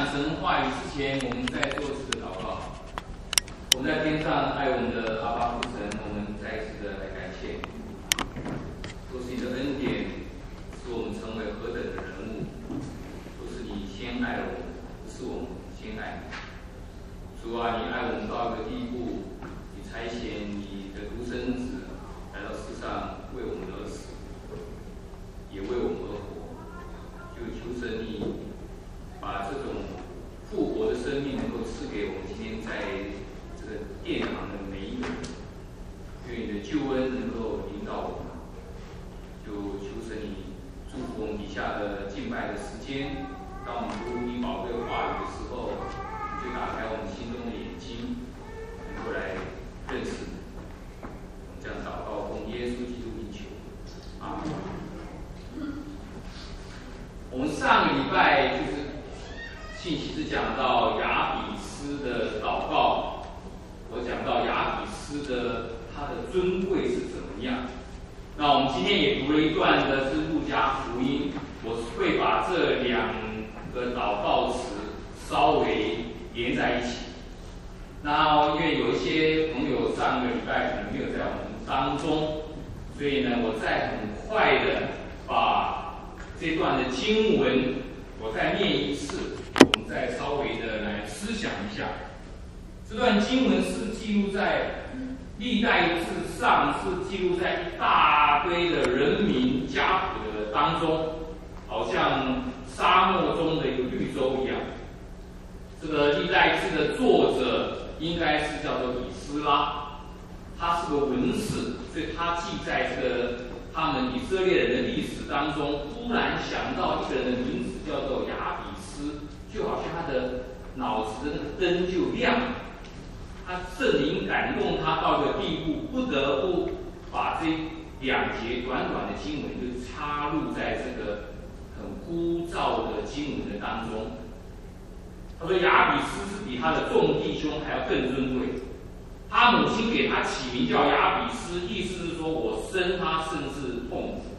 神话语之前，我们在做这个祷告。我们在天上爱我们的阿爸父神，我们再一次的来感谢，都是你的恩典，使我们成为何等的人物，都是你先爱了我们，不是我们先爱你。主啊，你爱我们到一个地步，你差遣你的独生子来到世上，为我们而死，也为我们而活。就求神你把这种复活的生命能够赐给我们今天在这个殿堂的每一个人，愿你的救恩能够引导我们。就求神你祝福我们底下的敬拜的时间，当我们读你宝贵话语的时候，你就打开我们心中的眼睛，能够来认识你。我们这样祷告，奉耶稣基督名求，阿门。我们上个礼拜就是信息是讲到雅比斯的祷告，我讲到雅比斯的他的尊贵是怎么样。那我们今天也读了一段的是路加福音，我会把这两个祷告词稍微连在一起。那因为有一些朋友上个礼拜可能没有在我们当中，所以呢，我再很快的把这段的经文我再念一次，我们再稍微的来思想一下。这段经文是记录在历代志上，是记录在一大堆的人民家谱的当中，好像沙漠中的一个绿洲一样。这个历代志的作者应该是叫做以斯拉，他是个文士，所以他记在这个他们以色列人的历史当中，突然想到一个人的名字叫做雅比斯，就好像他的脑子的那个灯就亮了。他圣灵感动他到一个地步，不得不把这两节短短的经文就插入在这个很枯燥的经文的当中。他说雅比斯是比他的众弟兄还要更尊贵。他母亲给他起名叫雅比斯，意思是说我生他甚至痛苦。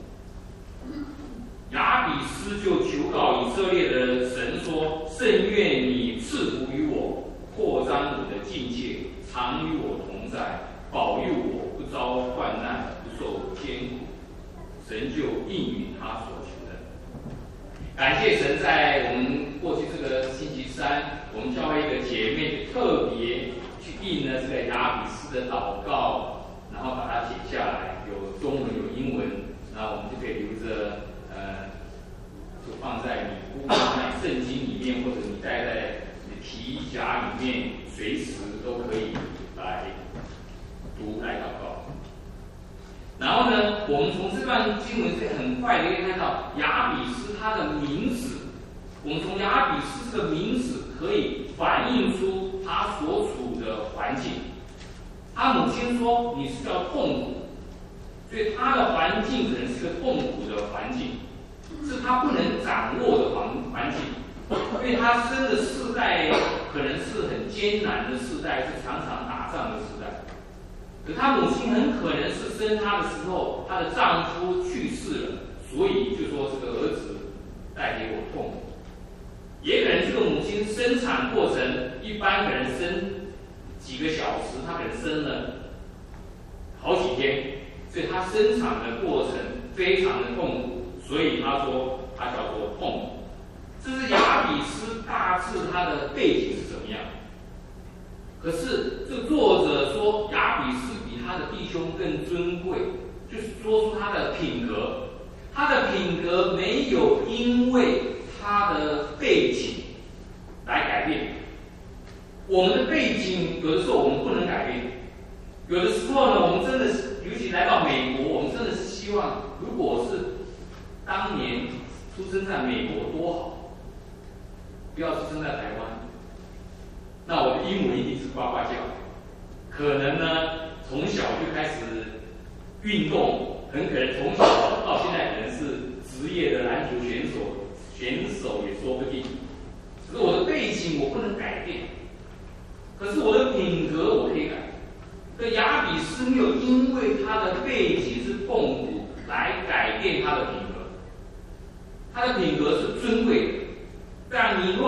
雅比斯就求告以色列的神说：甚愿你赐福于我，扩张我的境界，常与我同在，保佑我不遭患难，不受艰苦。神就应允他所求的。感谢神，在我们过去这个星期三，我们教会一个姐妹特别去印了这个雅比斯的祷告，然后把它写下来，有中文有英文，然后我们就可以留着，就放在你Google买圣经里面，或者你带在你的皮夹里面，随时都可以来读来祷告。然后呢，我们从这段经文是很快的可以看到雅比斯他的名字，我们从雅比斯这个名字可以反映出他所处的环境。他母亲说你是叫痛苦，所以他的环境可能是个痛苦的环境，是他不能掌握的环境，因为他生的世代可能是很艰难的世代，是常常打仗的世代。可他母亲很可能是生他的时候，她的丈夫去世了，所以就说这个儿子带给我痛苦。也可能这个母亲生产过程一般可能生几个小时，她可能生了好几天，所以她生产的过程非常的痛苦，所以她说她叫做痛苦。这是雅比斯大致他的背景是怎么样。可是这作者说雅比斯比他的弟兄更尊贵，就是说出他的品格。他的品格没有因为他的背景来改变。我们的背景有的时候我们不能改变，有的时候呢，我们真的是，尤其来到美国，我们真的是希望，如果是当年出生在美国多好，不要出生在台湾。那我的英文一定是呱呱叫，可能呢从小就开始运动，很可能从小到现在可能是职业的篮球选手也说不定。可是我的背景我不能改变，可是我的品格我可以改。可雅比斯没有因为他的背景是痛苦来改变他的品格，他的品格是尊贵的。但你如果翻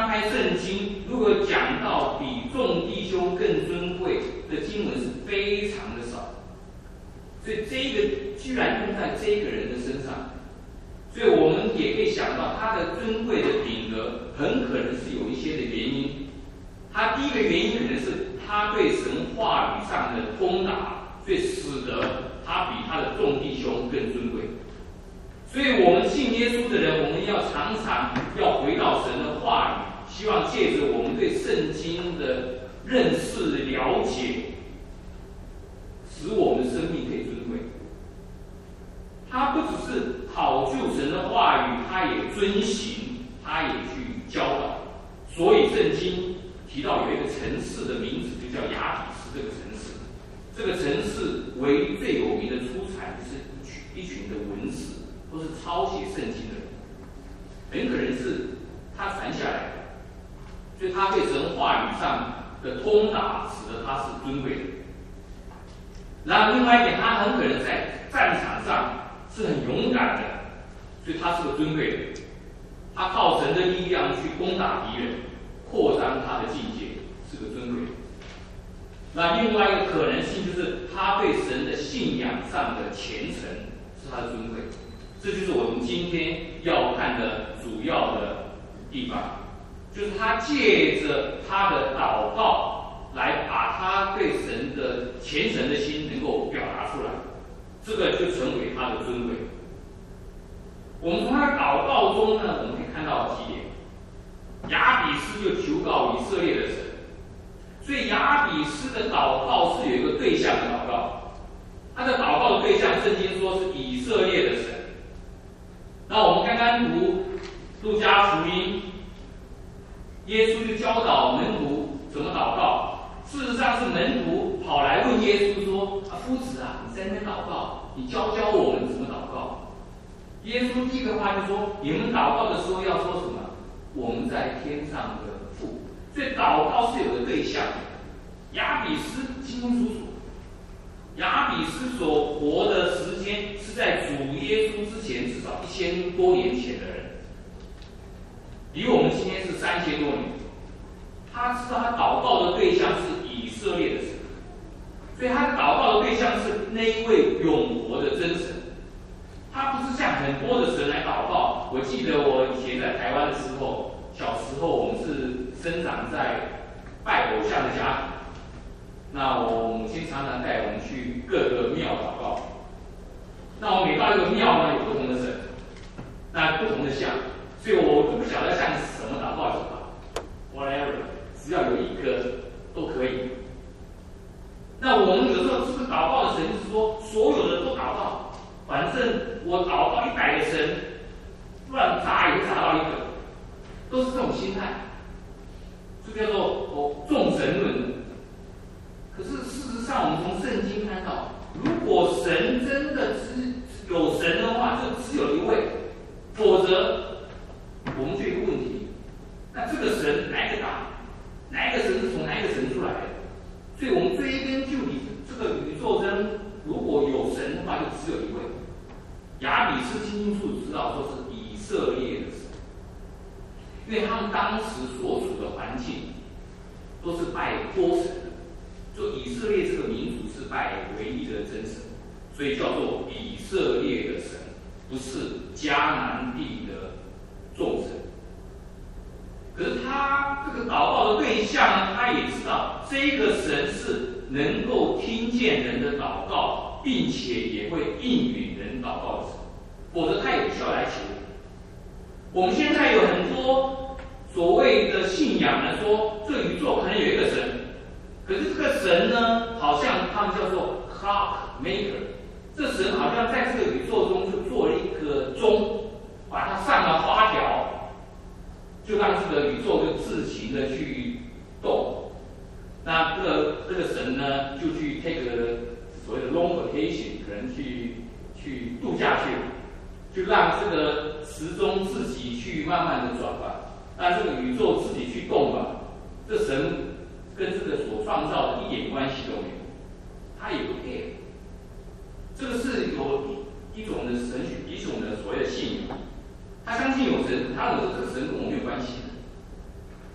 翻开圣经，如果讲到比众弟兄更尊贵的经文是非常的少，所以这个居然用在这个人的身上，所以我们也可以想到他的尊贵的品格很可能是有一些的原因。他第一个原因可能是他对神话语上的通达，所以使得他比他的众弟兄更尊贵。所以我们信耶稣的人，我们要常常要回到神的话语，希望借着我们对圣经的认识了解，使我们的生命可以尊贵。他不只是考究神的话语，他也遵行，他也去教导。所以圣经提到有一个城市的名字，就叫雅比斯这个城市。这个城市为最有名的出产就是一群的文士，都是抄写圣经的人，很可能是他传下来的，所以他对神话语上的通达，使得他是尊贵的。然后另外一点，他很可能在战场上是很勇敢的，所以他是个尊贵的。他靠神的力量去攻打敌人，扩张他的境界，是个尊贵的。那另外一个可能性就是他对神的信仰上的虔诚是他的尊贵。这就是我们今天要看的主要的地方，就是他借着他的祷告来把他对神的虔诚的心能够表达出来，这个就成为他的尊贵。我们从他的祷告中呢，我们可以看到几点。雅比斯就求告以色列的神，所以雅比斯的祷告是有一个对象的祷告，他的祷告的对象，圣经说是以色列的神。那我们刚刚读路加福音，耶稣就教导门徒怎么祷告。事实上是门徒跑来问耶稣说：“夫子啊，你在那边祷告，你教我们怎么祷告。”耶稣第一个话就说：“你们祷告的时候要说什么？我们在天上的父。”所以祷告是有个对象的。雅比斯清清楚楚，雅比斯所活的时间是在主耶稣之前至少1000多年前的人，离我们今天是3000多年。他知道他祷告的对象是以色列的神，所以他祷告的对象是那一位永活的真神。他不是向很多的神来祷告。我记得我以前在台湾的时候，小时候我们是生长在拜偶像的家庭。那我母亲常常带我们去各个庙祷告。那我每到一个庙呢，有不同的神，那不同的像，所以我都不晓得像什么祷告就好 ，whatever， 只要有一个都可以。那我们有时候这个祷告的神是说，所有的都祷告，反正我祷告100个神，乱砸也会砸到一个，都是这种心态，这叫做众神论。可是事实上，我们从圣经看到，如果神真的有神的话，就只有一位，否则我们就有一个问题，那这个神哪一个大？哪一个神是从哪一个神出来的？所以我们追根究底，这个宇宙中如果有神的话，就只有一位。雅比斯清清楚楚知道说是以色列的神，因为他们当时所处的环境都是拜多神的。就以色列这个民族是拜唯一的真神，所以叫做以色列的神，不是迦南地的众神。可是他这个祷告的对象呢，他也知道这个神是能够听见人的祷告，并且也会应允人祷告的神，否则他也不需要来求。我们现在有很多所谓的信仰呢，说这宇宙可能有一个神。可是这个神呢，好像他们叫做 clock maker， 这神好像在这个宇宙中就做了一个钟，把它上了花条，就让这个宇宙就自行的去动。那这个神呢，就去 take 所谓的 long vacation， 可能去度假去，就让这个时钟自己去慢慢的转吧，让这个宇宙自己去动吧。这神跟这个所创造的一点关系都没有，他也不 care。这个是有一种的神学，一种的所谓的信仰。他相信有神，他认为这个神跟我没有关系的。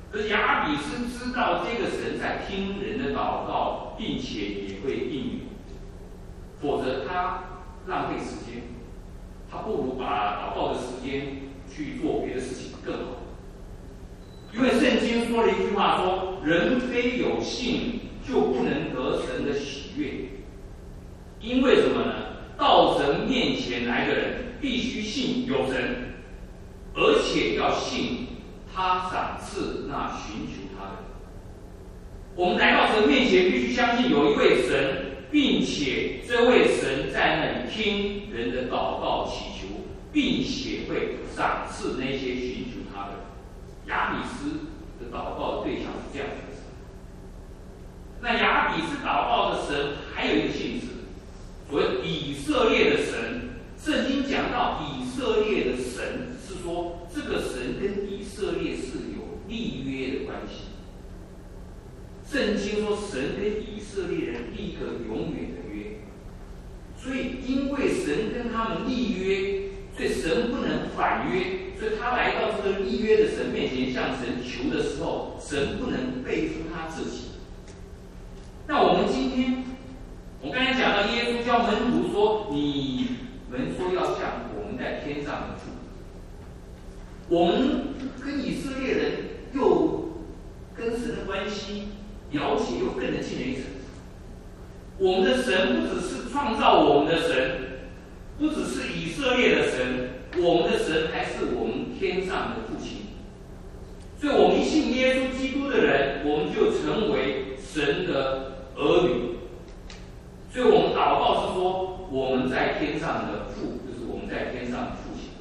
而亚比斯知道这个神在听人的祷告，并且也会应允，否则他浪费时间，他不如把祷告的时间去做别的事情更好。因为圣经说了一句话说：人非有信就不能得神的喜悦。因为什么呢？到神面前来的人必须信有神，而且要信他赏赐那寻求他的人。我们来到神面前，必须相信有一位神，并且这位神在那里听人的祷告祈求，并且会赏赐那些寻求他的人。亚比斯的祷告的对象是这样子的神。那亚比斯祷告的神还有一个性质，所谓以色列的神。圣经讲到以色列的神，是说这个神跟以色列是有立约的关系。圣经说神跟以色列人立一个永远的约，所以因为神跟他们立约，所以神不能反约，所以他来到这个立约的神面前向神求的时候，神不能背负他自己。那我们今天，我刚才讲到耶稣教门徒说，你们说要像我们在天上的父，我们跟以色列人又跟神的关系了解又更能进了一层。我们的神不只是创造我们的神，不只是以色列的神，我们的神还是我们天上的父亲。所以我们一信耶稣基督的人，我们就成为神的儿女。所以我们祷告是说，我们在天上的父，就是我们在天上的父亲。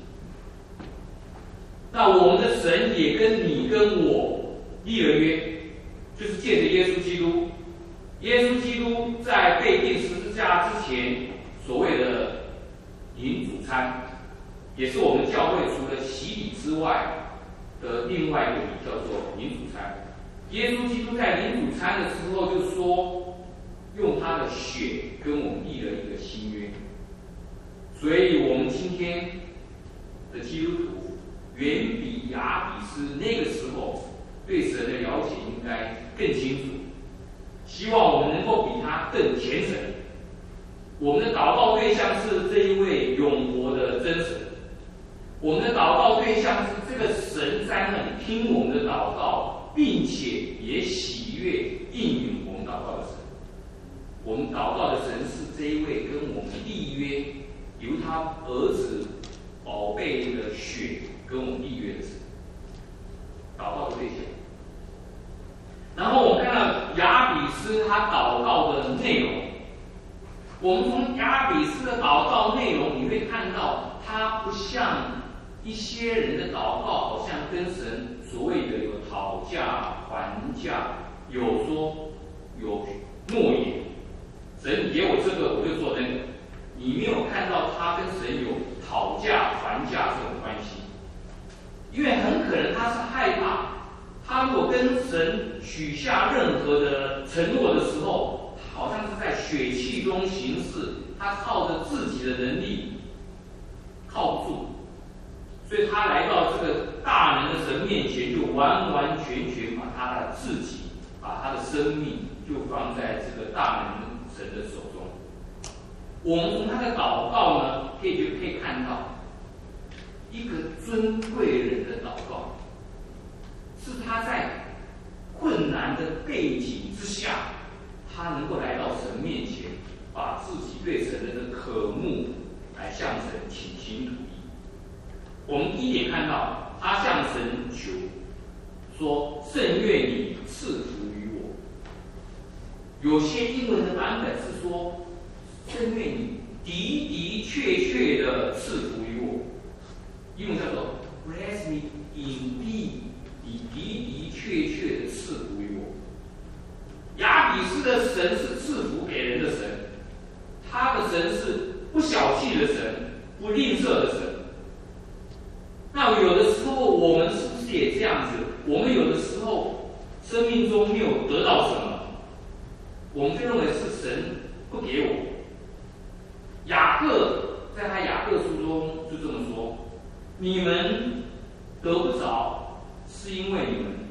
那我们的神也跟你跟我立了约，就是借着耶稣基督。耶稣基督在被钉十字架之前所谓的领主餐，也是我们教会除了洗礼之外的另外一个礼，叫做领主餐。耶稣基督在领主餐的时候就说，用他的血跟我们立了一个新约。所以我们今天的基督徒远比亚比斯那个时候对神的了解应该更清楚，希望我们能够比他更虔诚。我们的祷告对象是这一位永活的真神，我们的祷告对象是这个神在那里听我们的祷告，并且也喜悦应允我们祷告的神。我们祷告的神是这一位跟我们立约，由他儿子宝贝的血跟我们立约的神，祷告的对象。然后我们看到亚比斯他祷告的内容，我们从亚比斯的祷告内容，你会看到他不像一些人的祷告，好像跟神所谓的有讨价还价，有说有诺言，神你给我这个我就做那个，你没有看到他跟神有讨价还价这种关系，因为很可能他是害怕。他如果跟神许下任何的承诺的时候，好像是在血气中行事，他靠着自己的能力靠不住，所以他来到这个大能的神面前，就完完全全把他的自己，把他的生命就放在这个大能神的手中。我们从他的祷告呢，可以看到一个尊贵人的祷告。是他在困难的背景之下，他能够来到神面前，把自己对神的渴慕来向神倾心吐意。我们第一点看到，他向神求说：“甚愿你赐福于我。”有些英文的版本是说：“甚愿你的确的赐福于我。”英文叫做 "Bless me indeed." 你的确的赐福于我。亚比斯的神是赐福给人的神，他的神是不小气的神，不吝啬的神。那有的时候我们是不是也这样子？我们有的时候生命中没有得到什么，我们就认为是神不给我。雅各在他雅各书中就这么说：你们得不着，是因为你们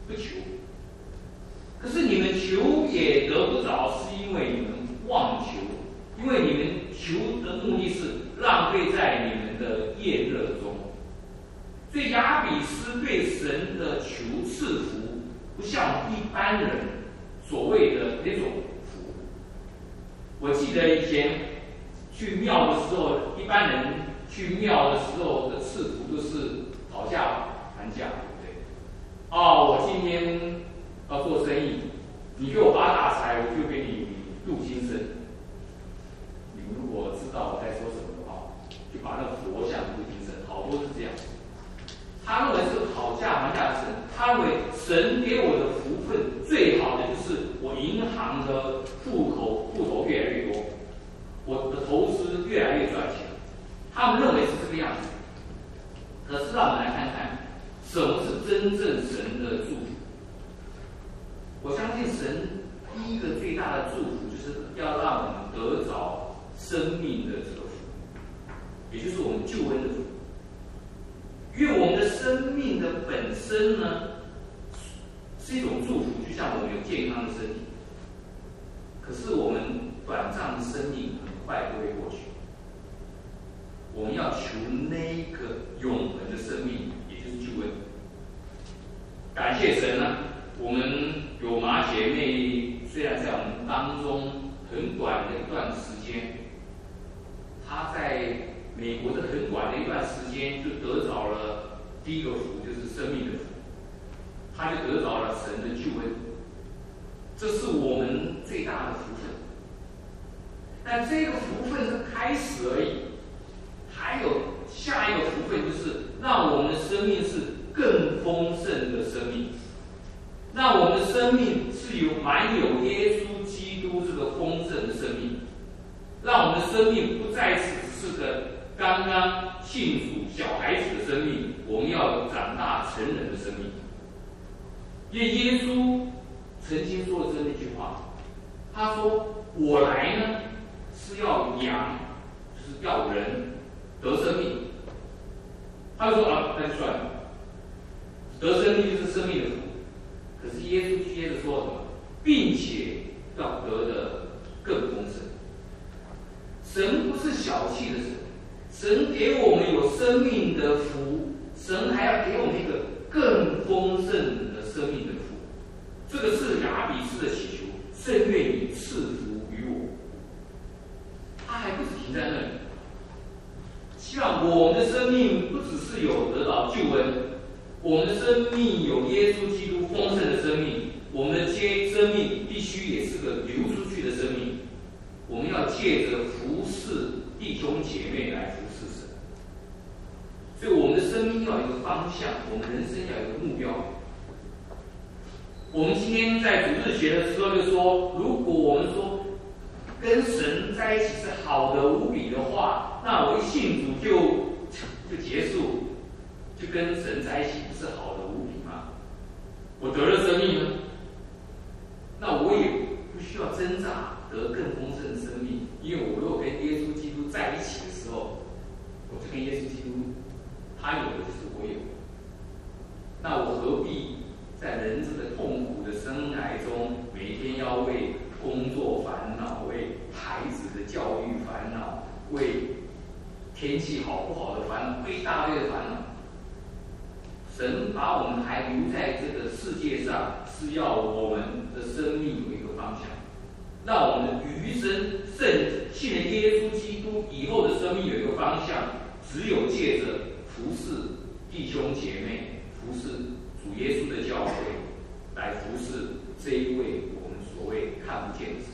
不求。可是你们求也得不着，是因为你们妄求，因为你们求的目的是浪费在你们的厌乐中。所以亚比斯对神的求赐福，不像一般人所谓的那种福。我记得以前去庙的时候，一般人去庙的时候的赐福都是讨价还价，对不对？哦，我今天要做生意，你给我发大财，我就给你度今生。你们如果知道我在说什么的话，就把那个佛像度今生，好多是这样。他认为是讨价还价的神，他认为神给我的福分最好的就是我银行的户头越来越多，我的投资越来越赚钱。他们认为是这个样子。可是让我们来看看，什么是真正神的祝福？我相信神第一个最大的祝福，就是要让我们得着生命的这个福，也就是我们救恩的福。因为我们的生命的本身呢，是一种祝福，就像我们有健康的身体。可是我们短暂的生命很快就会过去，我们要求那个永恒的生命，也就是救恩。感谢神呢，我们有马姐妹，虽然在我们当中很短的一段时间，她在美国的很短的一段时间就得着了第一个福，就是生命的福，他就得着了神的救恩，这是我们最大的福分。但这个福分是开始而已，还有下一个福分，就是让我们的生命是更丰盛的生命，让我们的生命是满有耶稣基督这个丰盛的生命，让我们的生命不再只是个刚刚信主小孩子的生命，我们要有长大成人的生命。因为耶稣曾经说了这么一句话，他说：“我来呢是要养，就是要人得生命。”他就说啊，那就算了，得生命就是生命的福。可是耶稣接着说什么？并且要得的更丰盛。神不是小气的神。神给我们有生命的福，神还要给我们一个更丰盛的生命的福。这个是亚比斯的祈求，甚愿你赐福于我。他还不止停在那里，希望我们的生命不只是有得到救恩，我们的生命有耶稣基督丰盛的生命，我们的生命必须也是个流出去的生命。我们要借着服侍弟兄姐妹来服侍神，所以我们的生命要有一个方向，我们人生要有一个目标。我们今天在主日学的时候就说，如果我们说跟神在一起是好的无比的话，那我一信主就结束，就跟神在一起不是好的无比吗？我得了生命呢，那我也不需要挣扎得更丰盛的生命，因为我如果跟耶稣基督在一起的时候，我就跟耶稣基督，他有的就是我有，那我何必在人这个痛苦的生涯中，每天要为工作烦恼，为孩子的教育烦恼，为天气好不好的烦恼，为一大堆的烦恼。神把我们还留在这个世界上，是要我们的生命有一个方向，让我们的余生信了耶稣基督以后的生命有一个方向，只有借着服侍弟兄姐妹，服侍主耶稣的教会，来服侍这一位我们所谓看不见的神。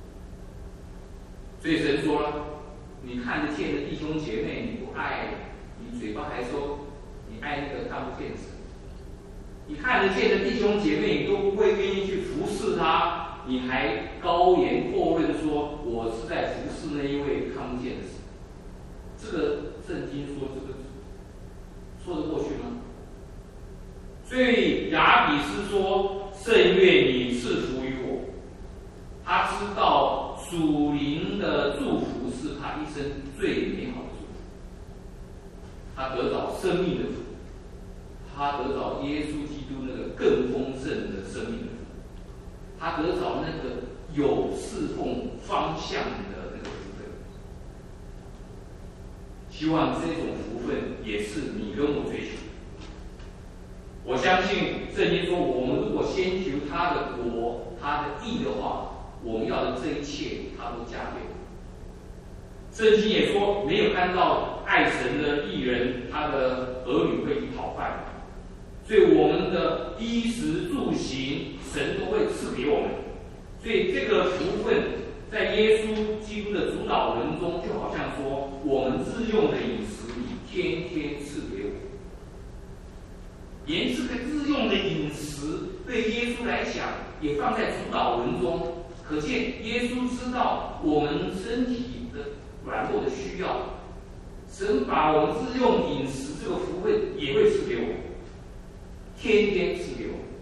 所以神说了，你看得见的弟兄姐妹你不爱，你嘴巴还说你爱那个看不见的神，你看得见的弟兄姐妹你都不会愿意去服侍他，你还高言阔论说我是在服侍那一位看不见的神。这个圣经说这个说得过去吗？所以亚比斯说：“甚愿你赐福于我。”他知道属灵的祝福是他一生最美好的祝福。他得到生命的福，他得到耶稣基督那个更丰正的生命，他得着那个有侍奉方向的那个福分。希望这种福分也是你跟我追求。我相信圣经说，我们如果先求他的国、他的义的话，我们要的这一切他都加给我们。圣经也说，没有看到爱神的义人，他的儿女会讨饭，所以我们的衣食住行，神都会赐给我们。所以这个福分在耶稣基督的主导文中，就好像说，我们日用的饮食里天天赐给我们。连这个日用的饮食对耶稣来讲也放在主导文中，可见耶稣知道我们身体的软弱的需要，神把我们日用饮食这个福分也会赐给我们，天天赐给我们。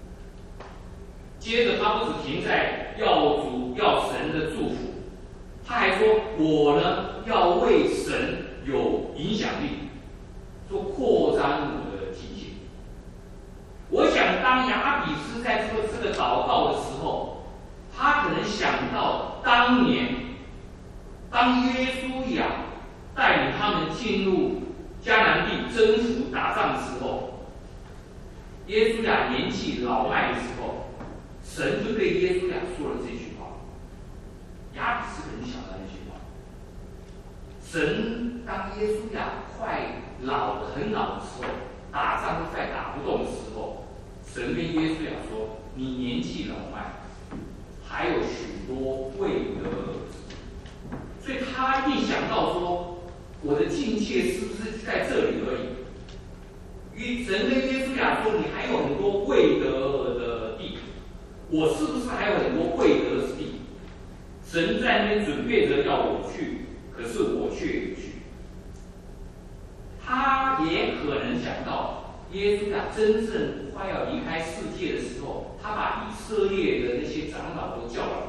接着他不只停在要主要神的祝福，他还说我呢要为神有影响力，说扩张我的境界。我想当亚比斯在做这个祷告的时候，他可能想到当年当约书亚带领他们进入迦南地征服打仗的时候，约书亚年纪老迈的时候，神就对约书亚说了这句话。亚比斯可能想到那句话，神当约书亚快老的很老的时候，打仗都快打不动的时候，神跟约书亚说，你年纪老迈，还有许多未得而知。所以他一想到说，我的境界是不是在这里而已？神跟约书亚说，你还有很多未得的地，我是不是还有很多未得之地？神在那边准备着要我去，可是我却不去。他也可能想到，耶稣亚真正快要离开世界的时候，他把以色列的那些长老都叫来，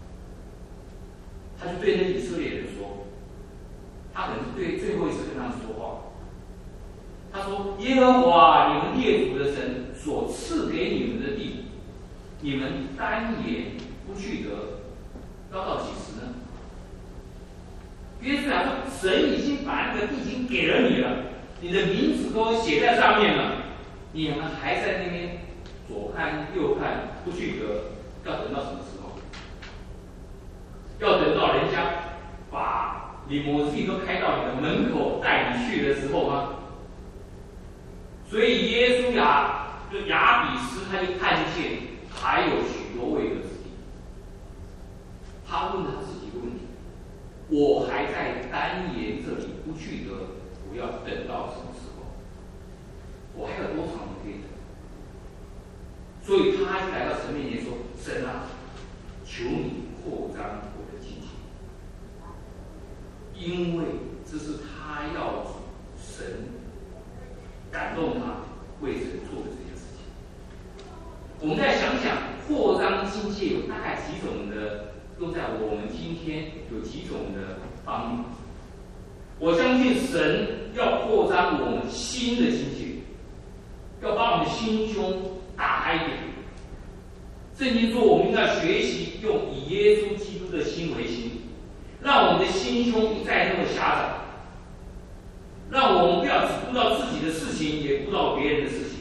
他就对那以色列人说，他可能对最后一次跟他们说话。他说：“耶和华你们列祖的神所赐给你们的地，你们单言不去得，要到几时呢？”约书亚说：“神已经把那个地已经给了你了，你的名字都写在上面了，你们还在那边左看右看不去得，要等到什么时候？要等到人家把你摩西都开到你的门口带你去的时候吗？”所以耶稣亚就亚比斯他就看见还有许多未得之地，他问他自己一个问题：我还在单言这里不去得，我要等到什么时候？我还有多长的可以等？所以他就来到神面前说：“神啊，求你扩张我的境界。”因为这是他要神感动他为神做的这件事情。我们再想想，扩张境界有大概几种的，用在我们今天有几种的方面。我相信神要扩张我们新的境界，要把我们的心胸打开一点。圣经说，我们应该学习用以耶稣基督的心为心，让我们的心胸不再那么狭窄。让我们不要只顾到自己的事情，也顾到别人的事情。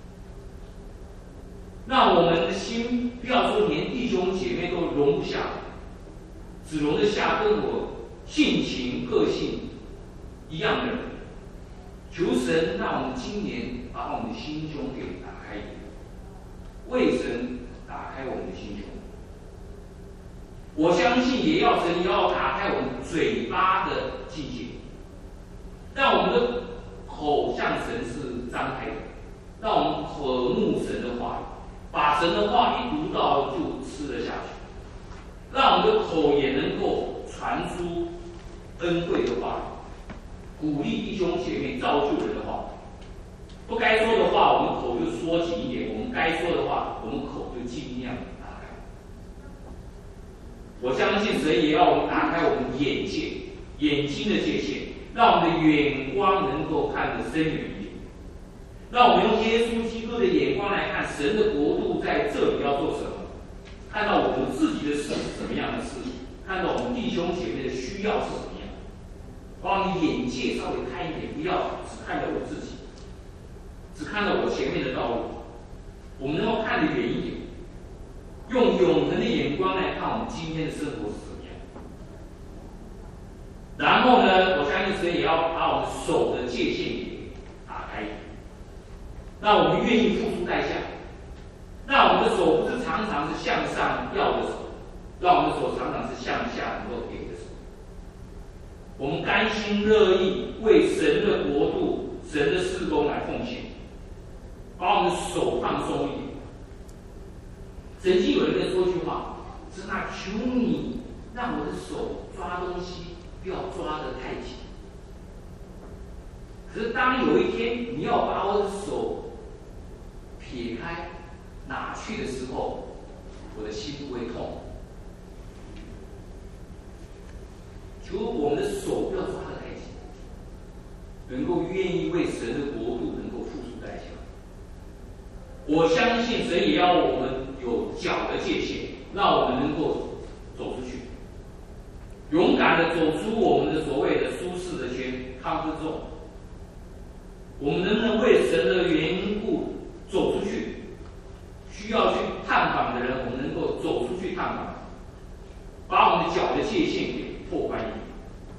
让我们的心不要说连弟兄姐妹都容不下，只容得下跟我性情个性一样的人。求神让我们今年把我们的心胸给打开一点，为神打开我们的心胸。我相信也要神也要打开我们嘴巴的境界，让我们的口向神是张开的，让我们渴慕神的话语，把神的话一读到就吃了下去，让我们的口也能够传出恩惠的话语，鼓励弟兄姐妹造就人的话语。不该说的话，我们口就说紧一点；我们该说的话，我们口就尽量打开。我相信神也要我们打开我们眼界、眼睛的界限，让我们的眼光能够看得深远一点， 让我们用耶稣基督的眼光来看神的国度在这里要做什么，看到我们自己的事是什么样的事，看到我们弟兄姐妹的需要是什么样，把你眼界稍微开一点，不要只看到我自己，只看到我前面的道路，我们能够看得远一点，用永恒的眼光来看我们今天的生活是怎么样。然后呢，我相信神也要把我们手的界限给打开，让我们愿意付出代价，让我们的手不是常常是向上要的手，让我们的手常常是向下能够给的手。我们甘心乐意为神的国度、神的事工来奉献，把我们的手放松一点。曾经有人跟说一句话：“神啊，求你让我的手抓东西不要抓得太紧。”可是当有一天你要把我的手撇开拿去的时候，我的心不会痛。求我们的手不要抓得太紧，能够愿意为神的国度能够付出代价。我相信神也要我们有脚的界限，让我们能够走出去，勇敢的走出我们的所谓的舒适的圈 comfort zone。我们能不能为神的缘故走出去？需要去探访的人，我们能够走出去探访，把我们的脚的界限给破坏一点。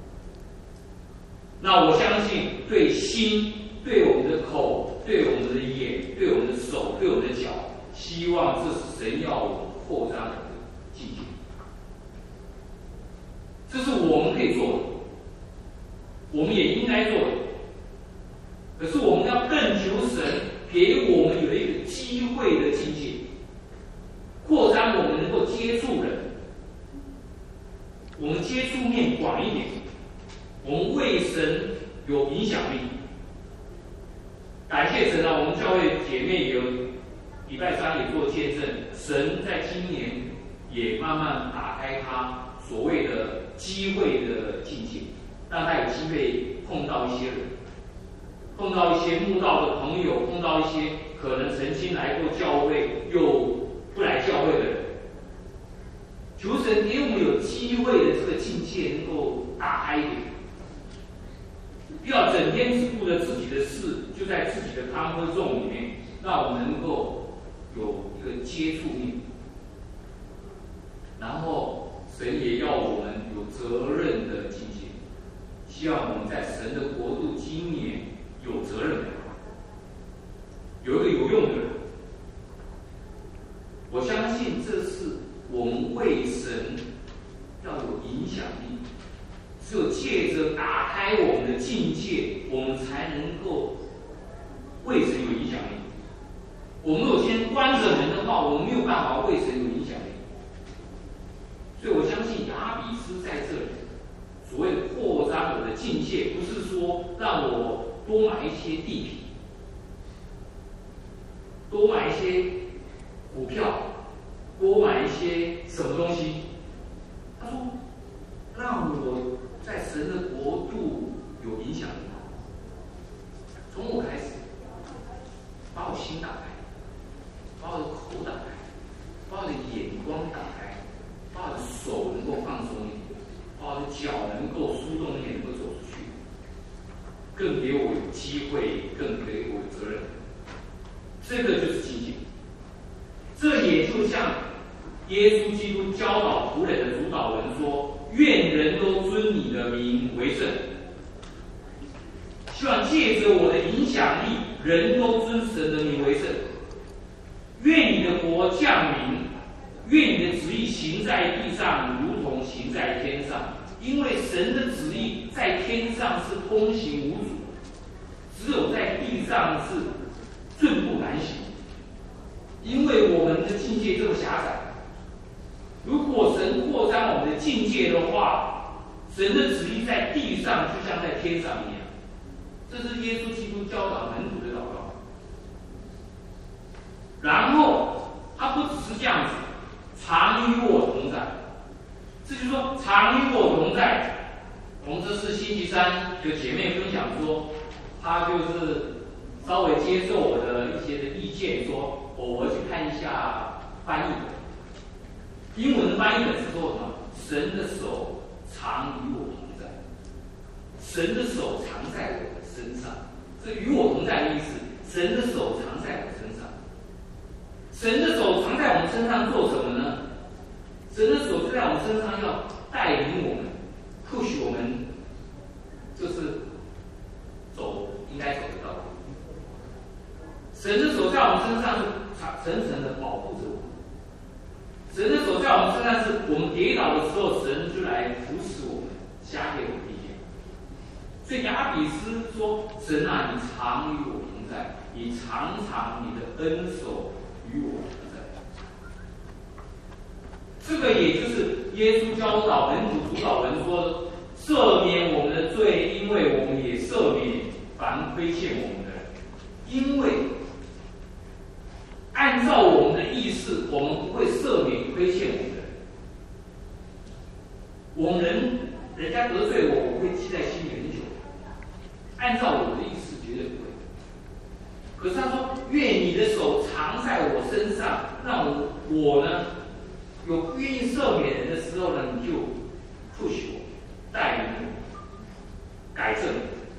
那我相信，对心、对我们的口、对我们的眼、对我们的手、对我们的脚，希望这是神要我们扩张的境界。这是我们可以做的，我们也应该做的。可是我们要更求神给我们有一个机会的境界，扩张我们能够接触人，我们接触面广一点，我们为神有影响力。感谢神啊，我们教会姐妹有礼拜3也做见证，神在今年也慢慢打开他所谓的机会的境界，让他有机会碰到一些人，碰到一些慕道的朋友，碰到一些可能曾经来过教会又不来教会的人。求神给我们有机会的这个境界能够打开一点，不要整天只顾着自己的事，就在自己的comfort zone里面，让我们能够有一个接触面。然后神也要我们有责任的境界，希望我们在神的国度今年有责任感，有一个有用的人。我相信这是我们为神要有影响力，只有借着打开我们的境界，我们才能够为神有影响力。我们如果先关着门的话，我们没有办法为神有影响力。所以我相信亚比斯在这里所谓的扩张我的境界，不是说让我多买一些地皮，多买一些股票，多买一些什么东西。他说让我在神的国度有影响力，从我开始把我心打开，把我的口打开，把我的眼光打开，把我的手能够放松一点，把我的脚能够疏动一点，能够走出去，更给我有机会，更给我有责任。这个就是境界。这也就像耶稣基督教导仆人的主导文说：“愿人都尊你的名为圣。”希望借着我的影响力，人都尊神的名为圣。愿你的国降临，愿你的旨意行在地上，如同行在天上。因为神的旨意在天上是通行无阻，只有在地上是寸步难行。因为我们的境界这么狭窄，如果神扩张我们的境界的话，神的旨意在地上就像在天上一样。这是耶稣基督教导门徒的祷告。然后他不只是这样子，常与我同在。这就是说，常与我同在。我们这次星期3有姐妹分享说，她就是稍微接受我的一些的意见，说我要去看一下翻译本。英文的翻译本是说什么？神的手常与我同在，神的手常在我的身上。这与我同在的意思，神的手常在我身上。神的手常在我们身上做什么呢？神的手在我们身上要带领我们 ，push 我们，就是走应该走的道路。神的手在我们身上是层层的保护着我们。神的手在我们身上是我们跌倒的时候，神就来扶持我们，加给我们力量。所以雅比斯说：“神啊，你常与我同在，你常常你的恩手与我同在。”这个也就是耶稣教导门徒主导文说：“赦免我们的罪，因为我们也赦免凡亏欠我们的人。”因为按照我们的意思，我们不会赦免亏欠我们的人。我们人家得罪我，我会记在心里很久。按照我的意思，绝对不会。可是他说：“愿你的手常在我身上，让我呢有不愿意赦免人的时候呢，你就 push 我，带领我，改正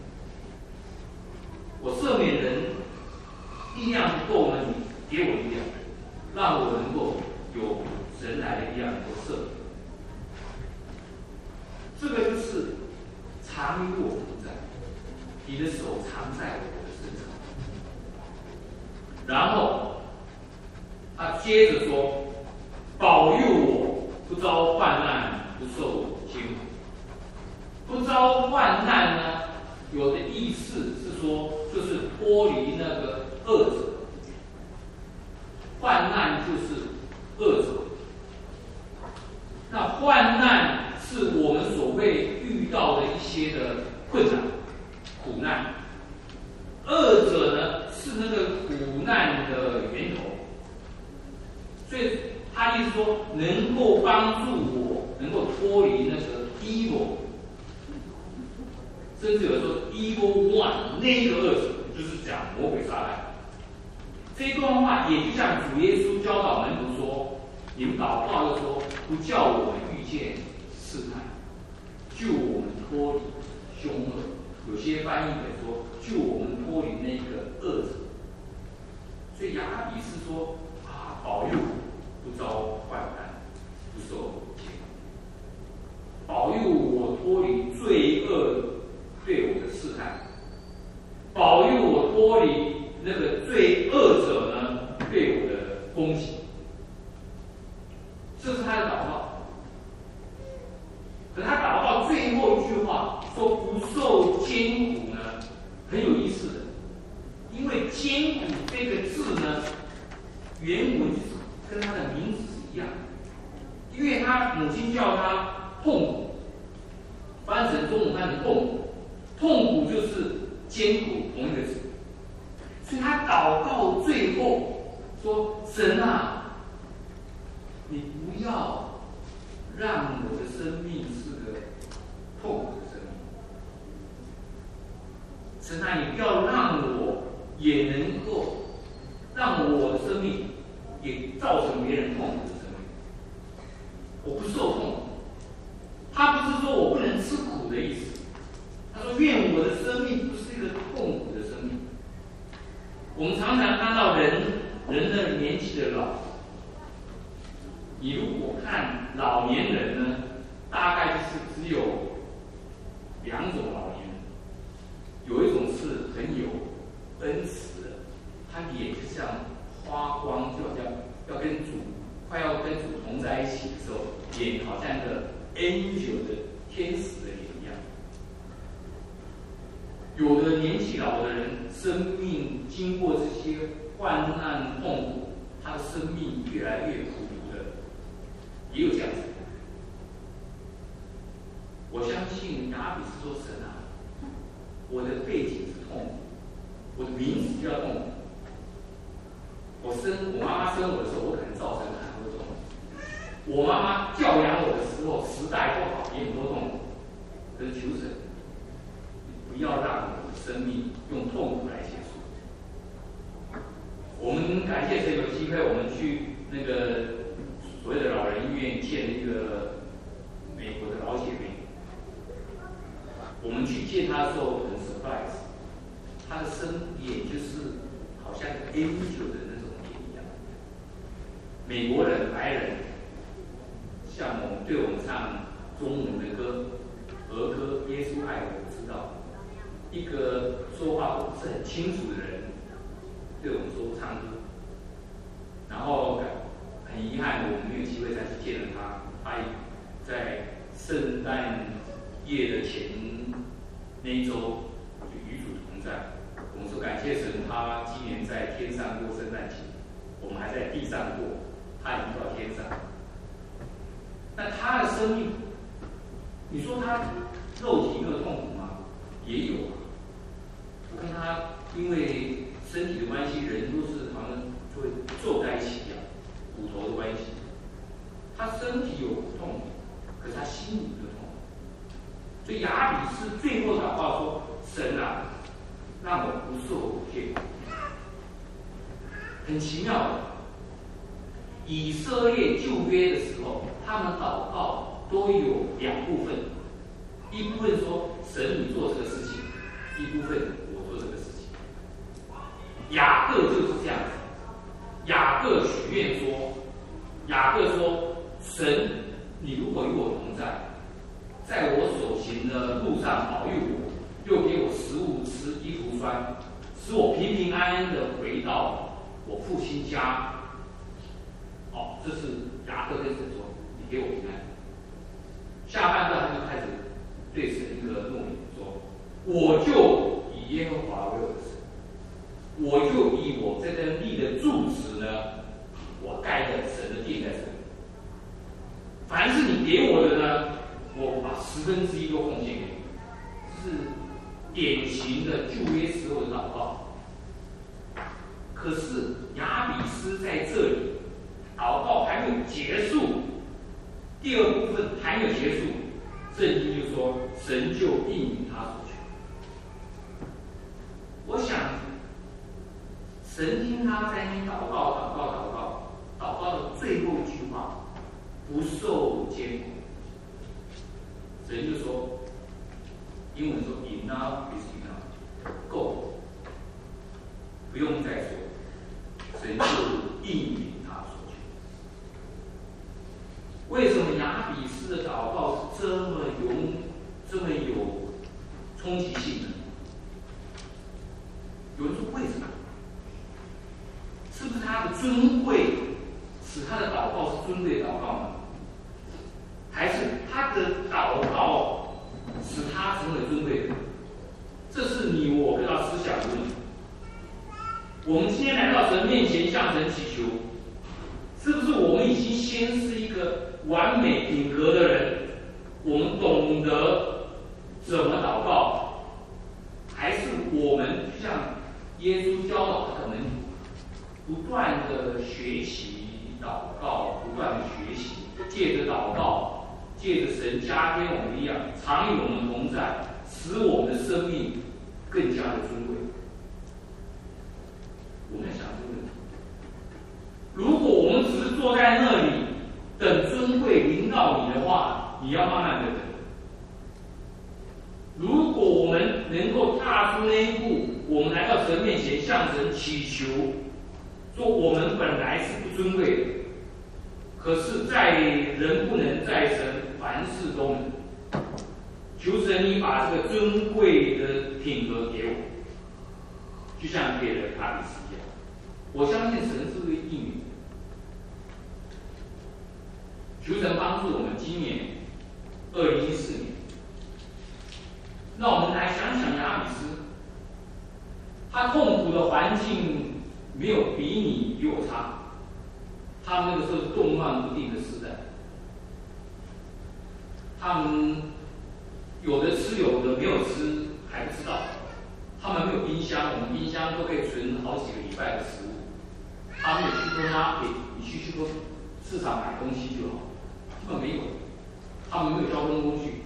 我。我赦免人力量不够呢，你给我力量，让我能够有神来的力量能够赦免。这个就是常与我同在，你的手常在我的身上。然后他接着说，保佑我不遭患难，不受艰苦。不遭患难呢，有的意思是说，就是脱离那个恶者。患难就是恶者，那患难是我们所会遇到的一些的困难、苦难。恶者呢是那个苦难的源头，所以他意思说，能够帮助我，能够脱离那个 evil， 甚至有说 evil one 那个恶者，就是讲魔鬼撒旦。这一段话也就像主耶稣教导门徒说：“你们祷告要说，不叫我们遇见试探，救我们脱离凶恶。”有些翻译本说：“救我们脱离那个恶者。”所以雅比斯说：“啊，保佑我不遭患难，不受艰苦，保佑我脱离罪恶对我的试探，保佑我脱离那个罪恶者呢对我的攻击。”这是他的祷告。可他祷告最后一句话说“不受艰苦”呢，很有意思的，因为艰苦这个字呢，原文跟他的名字是一样的，因为他母亲叫他痛苦，翻成中文翻成痛苦，痛苦就是艰苦同一个字。所以他祷告最后说：“神啊，你不要让我的生命是个痛苦的生命。神啊，你不要让我也能够让我的生命也造成别人痛苦的生命。我不受痛苦。”他不是说我不能吃苦的意思，他说：“愿我的生命不是一个痛苦的生命。”我们常常看到人的年纪的老，你如果看老年人呢，大概就是只有两种老年人，有一种是很有恩慈的，他脸就像发光，就好像快要跟主同在一起的时候，脸好像个 angel 的天使的脸一样。有的年纪老的人，生命经过这些患难痛苦，他的生命越来越苦的，也有这样子。我相信雅比斯说：“神啊，我的背景是痛苦，我的名字就要痛苦。我妈妈生我的时候，我可能造成很多痛苦。我妈妈教养我的时候，时代不好，也很多痛苦。可是求神，不要让我的生命用痛苦来结束。 那个所谓的老人医院见了一个美国的老姐妹，我们去见她的时候很 surprise， 她的脸就是好像 angel 的那种脸一样。美国人、白人，像我们对我们唱中文的歌、儿歌《耶稣爱我》，知道一个说话不是很清楚的人对我们说唱歌，然后很遗憾我们没有机会再去见了他。他在圣诞夜的前那一周就与主同在。我们说感谢神，他今年在天上过圣诞节，我们还在地上过，他已经到天上。那他的生命，你说他肉体没有痛苦吗？也有啊。我看他因为身体的关系，人都是好像就会皱在一起一样，骨头的关系。他身体有痛，可是他心里没有痛。所以亚比斯最后祷告说：“神啊，让我不受骗。”很奇妙的，以色列旧约的时候，他们祷告都有两部分，一部分说神你做这个事情，一部分我做这个事情。雅各就是这样子，雅各许愿说，雅各说：“神，你如果与我同在，在我所行的路上保佑我，又给我食物吃，衣服穿，使我平平安安的回到我父亲家。”哦，这是雅各跟神说：“你给我平安。”下半段他就开始对神一个诺言说：“我就以耶和华为我的神，我就以我这根立的柱子呢，我盖的神的殿在这里。凡是你给我的呢，我把1/10都奉献给你。”这是典型的旧约时候的祷告。可是亚比斯在这里祷告还没有结束，第二部分还没有结束，圣经就说神就应允他所求。我想神听他在那边祷告的最后一句话，不受监控。神就说，英文说 enough is enough， 够了，不用再说。神就应允他所求。为什么亚比斯的祷告是这么有冲击性呢？有人说为什么？是不是他的尊贵使他的祷告是尊贵的祷告呢？还是他的祷告使他成为尊贵的？这是你我要思想的问题。我们今天来到神面前向神祈求，是不是我们已经先是一个完美品格的人？我们懂得怎么祷告，还是我们像耶稣教导他的门徒，不断的学习祷告，不断的学习，借着祷告，借着神加添我们的力量，常与我们同在，使我们的生命更加的尊贵。我们要想这个问题。如果我们只是坐在那里等尊贵临到你的话，你要慢慢的等。如果我们能够踏出那一步，我们来到神面前向神祈求，说我们本来是不尊贵的，可是在人不能，在神凡事都能。求神你把这个尊贵的品格给我，就像给了亚比斯一样。我相信神是会应允。求神帮助我们今年2014年，让我们来想想亚比斯，他痛苦的环境没有比你比我差，他们那个时候是动乱不定的时代，他们有的吃有的没有吃还不知道，他们没有冰箱，我们冰箱都可以存好几个礼拜的食物，他们有去多market，你去多市场买东西就好，他们没有，他们没有交通工具。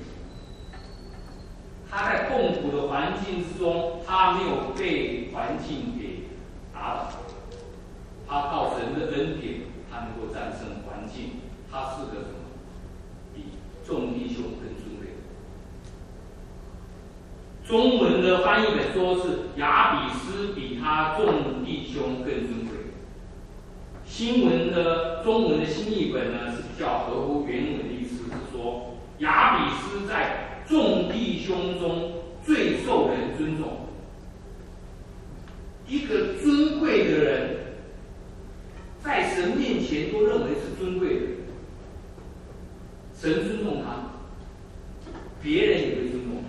他在痛苦的环境之中，他没有被环境给打倒，他靠神的恩典，他他能够战胜环境，他是个什么？比众弟兄更尊贵。中文的翻译本说是亚比斯比他众弟兄更尊贵。中文的新译本呢是比较合乎原文的意思，是说亚比斯在众弟兄中最受人尊重。一个尊贵的人，在神面前都认为是尊贵的，神尊重他，别人也会尊重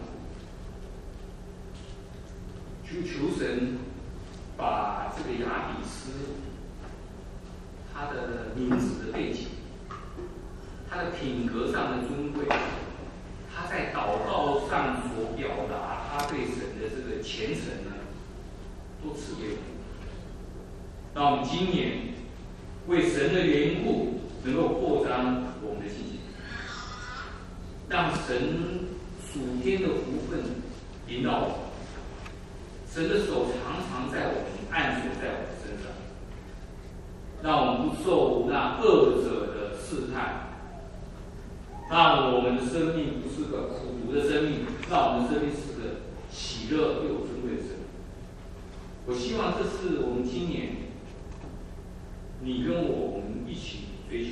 他。就求神把这个亚比斯他的名字的背景，他的品格上的尊贵，他在祷告上所表达他对神的这个虔诚呢，都赐给我们。让我们今年为神的缘故，能够扩张我们的信心，让神属天的福分临到我们。神的手常常在我们按手在我们身上，让我们不受那恶者的试探，让我们的生命不是个苦毒的生命，让我们的生命是个喜乐又有尊贵的生命。我希望这是我们今年你跟我们一起追求。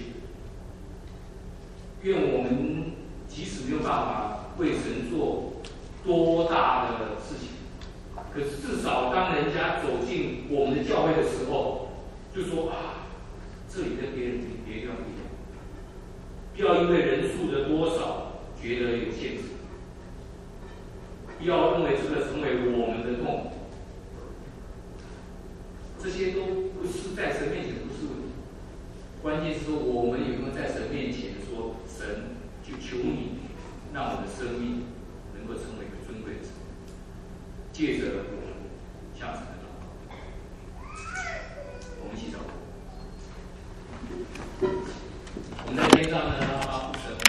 愿我们即使没有办法为神做多大的事情，可是至少当人家走进我们的教会的时候，就说啊，这里跟别人比，别的地方不一样。不要因为人数的多少觉得有限制，不要认为这个成为我们的痛，这些都不是在神面前不是问题。关键是说我们有没有在神面前说，神就求你让我的生命能够成为一个尊贵的生命，借着我们向神的祷告。我们一起祷告。我们在天上呢。